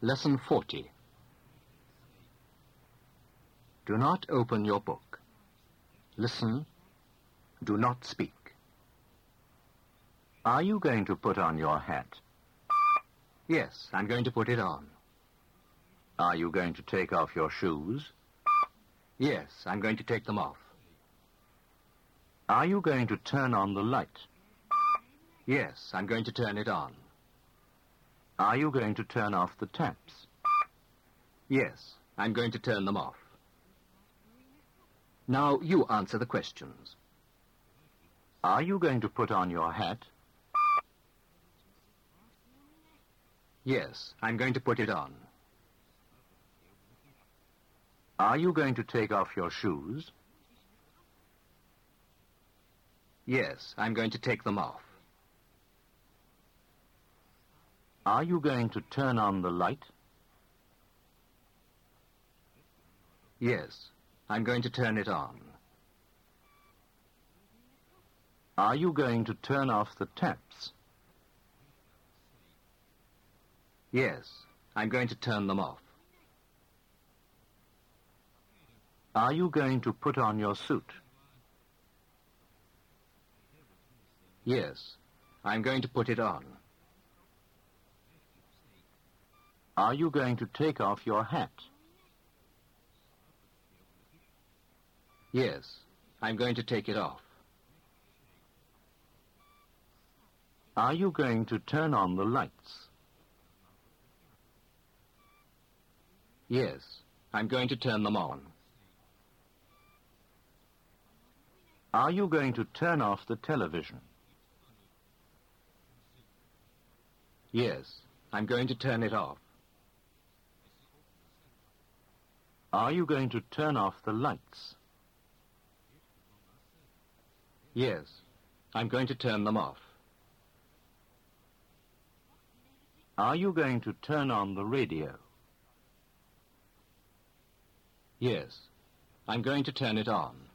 Lesson 40. Do not open your book. Listen. Do not speak. Are you going to put on your hat? Yes, I'm going to put it on. Are you going to take off your shoes? Yes, I'm going to take them off. Are you going to turn on the light? Yes, I'm going to turn it on. Are you going to turn off the taps? Yes, I'm going to turn them off. Now you answer the questions. Are you going to put on your hat? Yes, I'm going to put it on. Are you going to take off your shoes? Yes, I'm going to take them off. Are you going to turn on the light? Yes, I'm going to turn it on. Are you going to turn off the taps? Yes, I'm going to turn them off. Are you going to put on your suit? Yes, I'm going to put it on. Are you going to take off your hat? Yes, I'm going to take it off. Are you going to turn on the lights? Yes, I'm going to turn them on. Are you going to turn off the television? Yes, I'm going to turn it off. Are you going to turn off the lights? Yes, I'm going to turn them off. Are you going to turn on the radio? Yes, I'm going to turn it on.